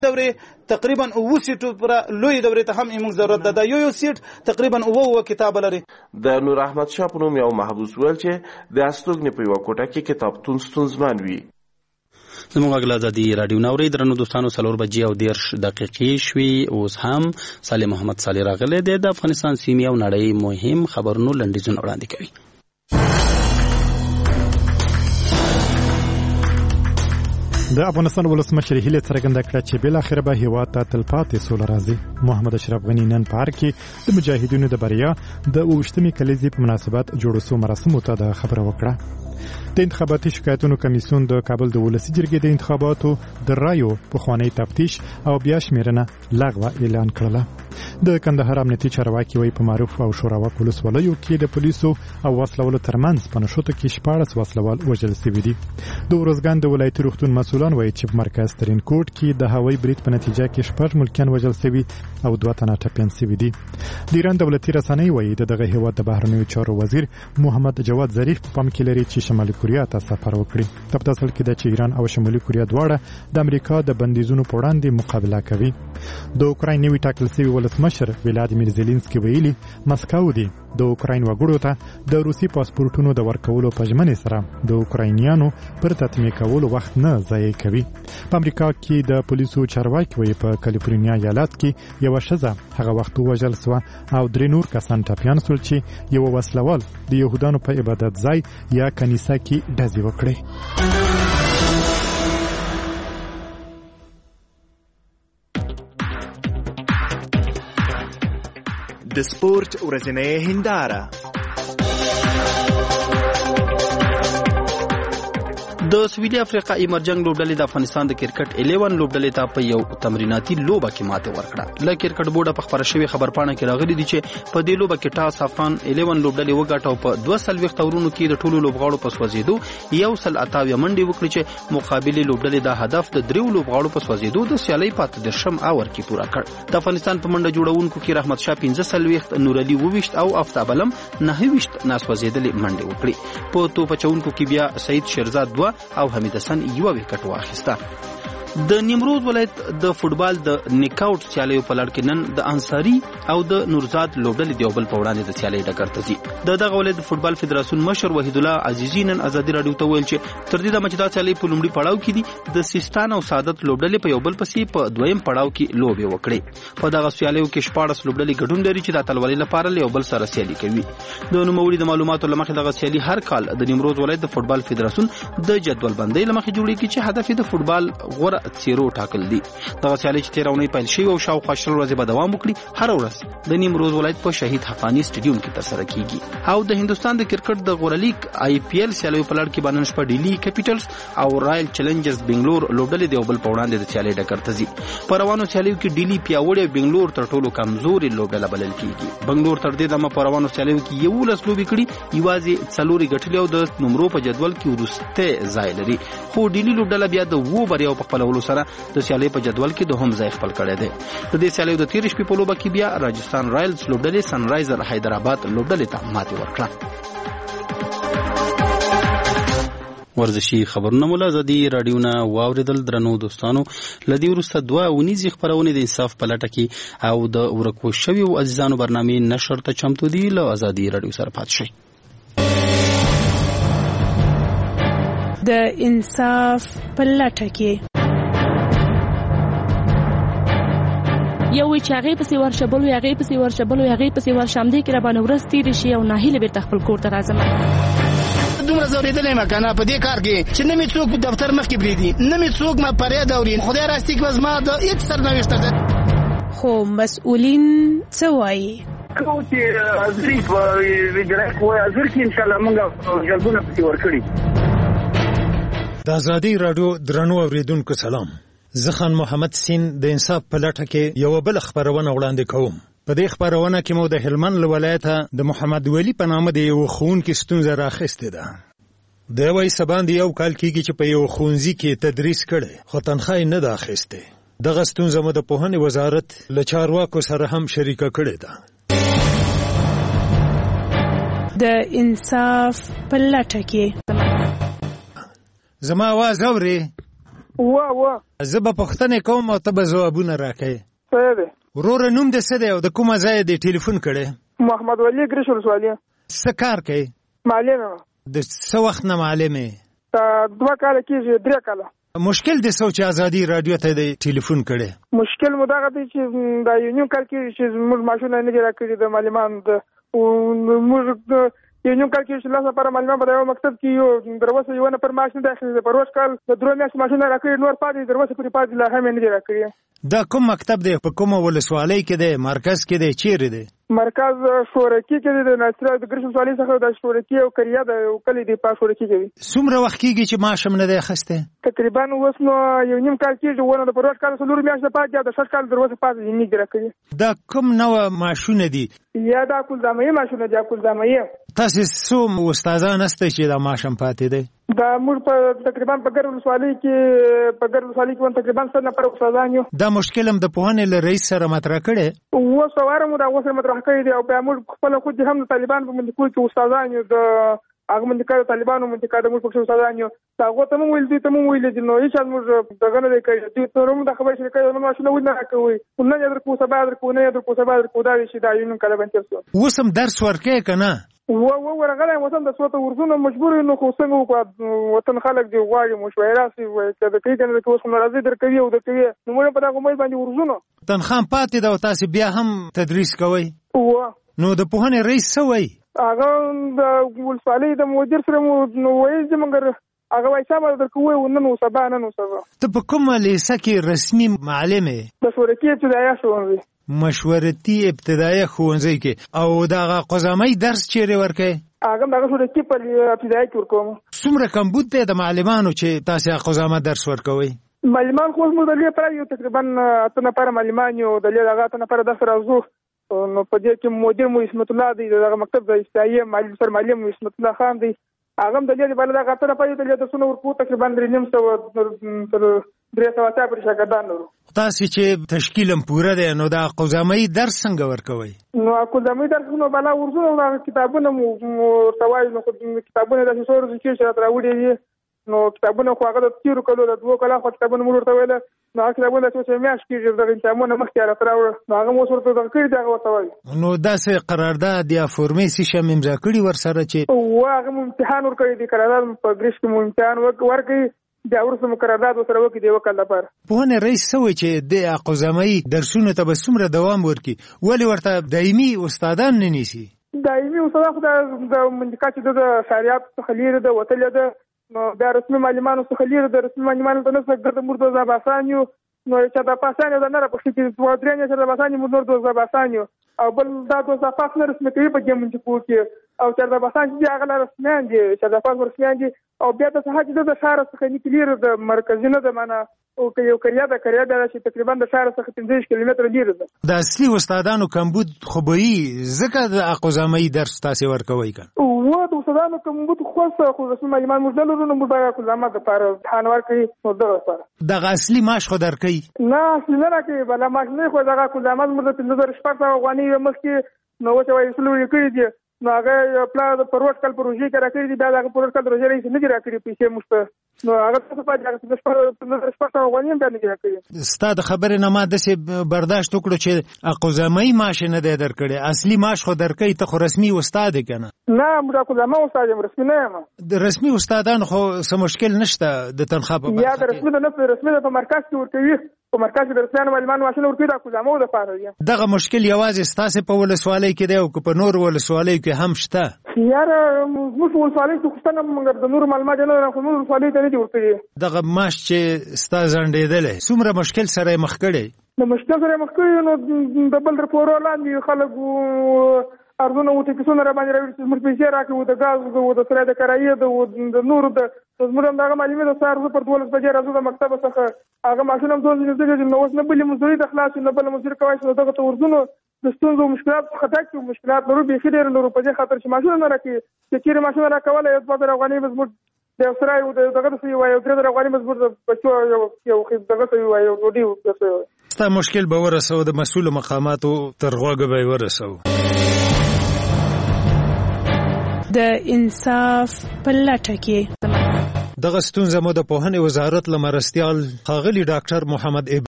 دورې تقریبا 9 سیټو پر لوی دورې ته هم موږ ضرورت ده. دا یو سیټ تقریبا 9 کتاب لري. د نور احمد شاه په نوم یو محبوس ویل چې د استوګنې په یوه کوټه کې کتابتون ستونزمن وي. زموږ غږ له ازادي راډیو نه اورئ. درنو دوستانو 4:30 شوي. اوس هم صالح محمد صالح راغلی دی د افغانستان سیمې او نړۍ مهم خبرونو لنډیزونه وړاندې کوي. د افغانستان ولسمشر هیله څرګنده کړه چې بل اخر به هیواد ته تلپاتې سوله راځي. محمد اشرف غنی نن په هر کې د مجاهدینو د بریا د 28مې کلیزې په مناسبت جوړو سو مراسمو ته د خبره وکړه. د انتخاباتي شکایتونو کمیسیون د کابل د ولسي جرګې د انتخاباتو د رایو پخوانی تفتیش او بیا شمیرنه لغوه اعلان کړله. د کندهار امنیتي چارواکي وایي په معروف او شوراوک ولسوالیو کې د پولیسو او وسلوالو ترمنځ په نښتو کې 14 وسلوال وژل شوي دي. د ورځګان د ولایتي روغتون مسؤلان وایي چې په مرکز ترین کوټ کې د هوایي برید په نتیجه کې 6 ملکیان وژل شوي او 2 تنه ټپیان شوي دي. د ایران دولتي رسنۍ وایي دغه هیواد د بهرنیو چارو وزیر محمد جواد ظریف په پام کې لري چې شمالي کوریا ته سفر وکړي. په تاسو کې د ایران او شمالي کوریا دواړه د امریکا د بندیزونو په وړاندې مقابله کوي. د اوکراین نوی ټاکل شوی ولسمشر ولادیمیر زيلنسکي ویلي مسکو دی د اوکراین وګړو ته د روسي پاسپورتونو د ورکولو په ژمنې سره د اوکراینیانو پر تطمیع کولو وخت نه ضایع کوي. په امریکا کې د پولیسو چارواکي وایي په کالیفورنیا ایالت کې یو ښځه هغه وخت وژل شوه او 3 نور کسان ټپیان شول چې یو وسلوال د يهودانو په عبادت ځای یا کنیسه کې ډزې وکړې. د سپورت ورځنۍ هنداره. د سویلي افریقا ایمرجنګ لوبډلې د افغانستان د کرکټ 11 لوبډلې ته په یو تمریناتي لوبه کې ماته ورکړه. له کرکټ بورډ په خبره شوی خبرپاڼه کې راغلي دي چې په دې لوبه کې ټاس افغان 11 لوبډلې وګټه او په 200 تورونو کې د ټولو لوبغاړو په سوځیدو 128 منډې وکړي چې مقابله لوبډلې د هدف د 3 لوبغاړو په سوځیدو د سیالي پات د شم اور کې پورا کړ. د افغانستان په منډه جوړونکو کې رحمت شاه 15 نور علي 20 او افتاب علم 29 ناسوځیدلې منډې وکړي. په توپ چونکو کې بیا سعید شیرزاد 2 او حمید حسن یو وکټ واخیسته. د نیمروز ولایت د فوتبال د نیک آوټ سیالیو په لړ کې نن د انصاری او د نورزاد لوبډلې دیوبل په وړاندې د سیالي ډګر ته ځي. دغه ولایت د فوتبال فدراسیون مشر وحید الله عزیزی نن ازادي رادیو ته ویل چې تر دې د مجدا سیالي په لومړي پړاو کې دي د سیستان او سعادت لوبډلې په یو بل پسې په دویم پړاو کې لوبې وکړي. په دغه سیالیو کې 14 لوبډلې ګډون لري چې د اتلولۍ لپاره له یو بل سره سیالي کوي. د نوموړي د معلوماتو لمخې دغه سیالي هر کال د نیمروز ولایت د فوتبال فدراسیون د جدول بندۍ لمخې جوړیږي چې هدف د فوتبال غوره څیرو ټاکل دي. دغه سیالي چې 13 پیل شوی او شاوخوا 10 ورځې به دوام وکړي هر ورځ د نیمروز ولایت په شهید حقانی سټیډیوم کې ترسره کیږي. او د هندستان د کرکټ د غوره لیګ IPL سیالیو په لړ کې باندې شپه ډیلی کیپټلز او رائل چیلنجرز بنگلور لوبډلې د یوبل په وړاندې د سیالي ډګر ته ځي. په روانو سیالیو کې ډیلی پیاوړی او بنگلور تر ټولو کمزوري لوبډله بلل کیږي. بنگلور تر دې دمه په روانو سیالیو کې 11 لوبې کړي یوازې 4 ګټلې او د نمرو په جدول کې ورسته ځای لري. خو ډیلی لوبډله بیا د وو بریاو په خپلولو سره د سیالي په جدول کې دوهم ځای خپل کړی دی. د دې سیالیو د 13 شپې په لوبه کې بیا راجستان رایلز لوبډلې سنرایزر حیدرآباد لوبډلې ته ماتې ورکړه. ورزشي خبرونه مولا ازادي رادیو نه واوریدل. درنو دوستانو لدی ورسته 2 ونیزي خبرونه د انصاف په لټه کې او د ورکو شوی او عزیزانو برنامه نشر ته چمتو دي. له ازادي رادیو سره پات شي. د انصاف په لټه کې یو چې هغه پسې ورشبل او هغه پسې ورشبل او هغه پسې ورشمدې کې را باندې ورستې رشي او ناهیله بیرته خپل کور ته راځم. دومره زوریدلې ما کنه په دې کار کې چې نه می څوک دفتر مخ کې بریدي نه می څوک ما پرې دوري خدای راستي کې وزما د هیڅ سرنوشت ده. خو مسؤلین څه وایي؟ کوټي ازریف ویډرک وای ازر کې ان شاء الله موږ جلبونه پسې ورکړي. د ازادي رادیو درنو اوریدونکو سلام. زه خان محمد سین د انصاف په لټه کې یو بل خبرونه وړاندې کوم. په دې خبرونه کې مو د هلمند ولایت د محمد ولی په نامه د یو ښوونکي ستونزه راخسته ده. د وای سباند یو کال کېږي چې په یو ښوونځي کې تدریس کړي خو تنخواه نه ده اخیسته. دغه ستونزه مو د پوهنې وزارت له چارواکو سره هم شریکه کړې ده. د انصاف په لټه کې زما आवाज اوري زه به پوښتنې کوم او ته به ځوابونه راکړې. صحیح دی. وروره نوم دې څه دی او د کومه ځایه دې ټلیفون کړی؟ محمد ولی ګریش ولسوالي. څه کار کوې؟ معلم یم. د څه وخت نه معلم یې؟ 2 کاله کېږي، 3 کاله. مشکل دې څه چې ازادي رادیو ته دې ټلیفون کړی؟ مشکل مو دغه دی چې دا یو نیم کال کېږي چې زموږ ماشونه نه دي راکړي د معلمانو د موږ یو نیم کال کېږي چې لس نفره معلمان په یو مکتب کې یو دروسه یو نفر معاش نه دی اخیستی. په روز کال د 3 میاشتې ماشونه راکړي، نور پاتې دروسه پورې پاتې لا هم یې نه دي راکړي. دا کوم مکتب دی؟ په کومه ولسوالۍ کې دی؟ مرکز کې دی؟ چیرې دی؟ مرکز شورکی کې دی، د ناصر د ګریش ولسوالۍ څخه د شورکی او کریا د کلی دی په شورکی کې دی. څومره وخت کېږي چې معاش هم نه دی اخیستی؟ تقریبا اوس نو یو نیم کال کېږي، ونه د په روز کال 4 میاشتې پاتې د 6 کال دروسه پاتې نه دي راکړي. دا کوم نوع معاشونه دي؟ یا دا کلزامي معاشونه دي. کلزامي تاسو څوم استادان هسته چې دا معاش هم پاتې دی؟ دا موږ په تقریبا په ګرم ولسوالۍ کې تقریبا 100 نفر استادان یو. دا مشکل هم د پوهنې له رئیس سره مطرح کړی؟ اوس واره مو دا اوس مطرح کړی دی او بیا موږ خپل خود هم د طالبان په منځ کې استادان یو، د هغه منځ کې طالبانو منځ کې د موږ په استادان یو. دا هغه ته مو ویل دي چې نو هیڅ موږ دغه نه کوي. دوی ته هم د خبرې شرکت نو ماشونه ونه راکوي. نه یې درکو سبا درکو نه یې درکو سبا درکو دا شي دا یو نن کله باندې څه. اوس هم درس ورکې کنه؟ ورغلی وطن د صوت ورزونه مجبور نو خو څنګه وکړو؟ وطن خلک دی غواړي مشوره سي وای کده کوي کنه د اوس ناراضي درکوي او د کوي نو موږ په دغه مې باندې ورزونه تنخواه پاتې دا تاسو بیا هم تدریس کوي. نو د پوهنې رئیس څه وای؟ هغه د ولسوالۍ د مدیر سره نو وایي چې موږ هغه وایي چې ما درکوي نن نو سبا ته په کومه لیسه کې رسمي معلم یې؟ د شورکی ابتدایي ښوونځي. مشورتي ابتدایي ښوونځي کې. او دغه قزامي درس چیرې ورکوي؟ هغه دغه شورکی په ابتدایي کې ورکوم. څومره کمبود دی د معلمانو چې تاسو قزامه درس ورکوي؟ معلمان خو موږ د لې پر یو تقریبا 8 نفر معلمان یو د لې هغه 8 نفر د سره راځو. نو په دې کې مدیر مو اسمت الله دی، دغه مکتب د استایي معلم سر معلم اسمت الله خان دی. هغه د لې په لږه تر په دې د سونو ورکو تقریبا 300 پر شاګردان ورو. تاسو چې تشکیلم پوره دی نو دا قزامي درس څنګه ورکوي؟ نو قزامي درس نو بلا ورزو دا کتابونه مو توای نو کتابونه د څورو چې راوړي دي. نو کتابونه خو هغه د 3 کلو د 2 کلو خو کتابونه مو ورته ویل. نو کتابونه چې میاش کېږي د امتحانونو مخکې راوړل نو هغه مو ورته کړی دا ورته وایي. نو داسې قرارداد یا فورمې سیشه امضا کړي ورسره چې هغه امتحان ورکړي دي قرارداد په ګریش کې مو امتحان ورکړي بیا ورسره مقررات سره وکړي دی وکړه لپاره. پوهنې رئیس سوي چې د قزامي درسونو ته به څومره دوام ورکړي ولې ورته دایمي استادان نه نیسي؟ دایمي استادان خو د منځکا چې د شریعت څخه لري د وتل ده. نو د رسمي معلمانو څخه لري د رسمي معلمانو ته نسبت ګرځي مرده زباسانیو. نو چې د پاسانیو د نه په کې 2-3 چې د پاسانیو مرده زباسانیو او بل دا د صفات نه رسمي کوي په جمع کې او چې د پاسانیو چې هغه رسمیان دي چې د پاس رسمیان دي او بیا د صحه د شهر څخه نکلیر د مرکزي نه د معنا او یو کریا د چې تقریبا د شهر څخه 15 کیلومتر لري ده. د اصلي استادانو کمبود خوبي ځکه د قزامي درس تاسو ورکوي کنه؟ و د استادانو کمبود خو رسمي معلومات مجدلو نو موږ قزامه د پاره امتحان ورکړي نو دغه سره د اصلي معاش خو درکې نه اصلي نه راکې بل معاش نه خو دغه قزامه موږ ته 1500 افغاني مخکې نو چې وایي سلوي کړی دي. نو هغه پلان د پروت کال پروژې کې راکړي دي دا د پروت کال پروژې رئیس نه راکړي پیسې مشته نو هغه څه په دغه 1500 افغاني باندې راکړي. ستاد خبره نه ما د برداشت وکړو چې قزامي معاش نه دی درکړي اصلي معاش خو درکې ته خو رسمي استاد کنه؟ نه موږ قزامه استاد رسمي نه یم. د رسمي استادان خو څه مشکل نشته د تنخواه په یا د رسمي د رسمي په مرکز کې ورکوي په مرکز کې د رسمي معلومات ماشين ورکوي د قزامه د پاره دی. دغه مشکل یوازې ستاسو په ولسوالۍ کې دی او په نور ولسوالۍ کې هم شته؟ یار موږ ولسوالۍ کې خوستنه مګر د نور معلومات نه راخو نور ولسوالۍ ته نه ورکوي. دغه ماش چې ستا زنډېدل څومره مشکل سره مخ کړي؟ د مشکل سره مخ کړي نو د بل رپورټ لاندې خلک ارزونه وته کیسونه را باندې راوړي چې موږ پیسې راکړو د غاز او د سره د کرایې د نور د زموږ دغه معلومات د سار پر 12 بجې راځو د مکتب څخه هغه ماشوم هم دوه چې نو اوس نه بلې مزدوري د خلاص نه بل مزدور کوي چې دغه ورزونه د ستونزو مشکلات خطا کې مشکلات نورو به خیر نورو په دې خاطر چې ماشوم نه راکې چې چیرې ماشوم راکواله یو 2000 افغاني مزمور د سره یو دغه څه یو 3000 افغاني مزمور د بچو یو دغه څه یو ډوډۍ وسه ستا مشکل به ورسو د مسؤل مقاماتو تر غوږه به ورسو. د انصاف په لټه کې دغه ستونزه مو د پوهنې وزارت لمرستيال ښاغلي ډاکټر محمد